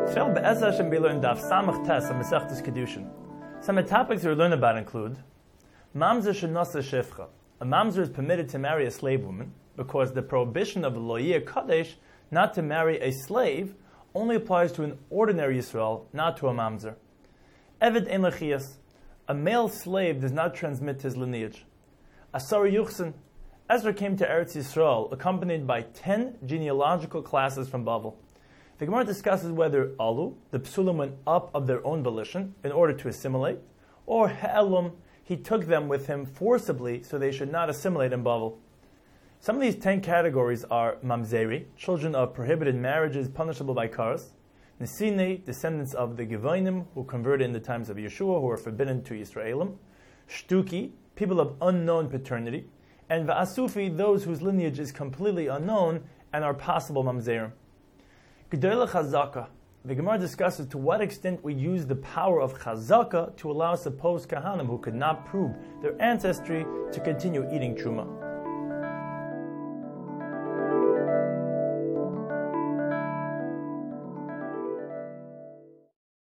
Today, Be'ez Hashem, we learn Daf Samach Tes of Masechtas Kedushin. Some of the topics we learn about include Mamzer Shenasa Shifcha. A mamzer is permitted to marry a slave woman because the prohibition of Lo Yeh Kadesh not to marry a slave only applies to an ordinary Yisrael, not to a mamzer. Eved Ein Lechias. A male slave does not transmit his lineage. Asar Yuchsin. Ezra came to Eretz Yisrael accompanied by 10 genealogical classes from Bavel. The Gemara discusses whether Alu, the Psulim, went up of their own volition in order to assimilate, or He'elum, he took them with him forcibly so they should not assimilate in Bavel. Some of these 10 categories are Mamzeri, children of prohibited marriages punishable by Karas; Nesine, descendants of the Gevonim, who converted in the times of Yeshua, who were forbidden to Yisraelim; Shtuki, people of unknown paternity; and Va'asufi, those whose lineage is completely unknown and are possible Mamzerim. Gedolah Chazaka. The Gemara discusses to what extent we use the power of Chazaka to allow supposed Kahanim who could not prove their ancestry to continue eating Truma.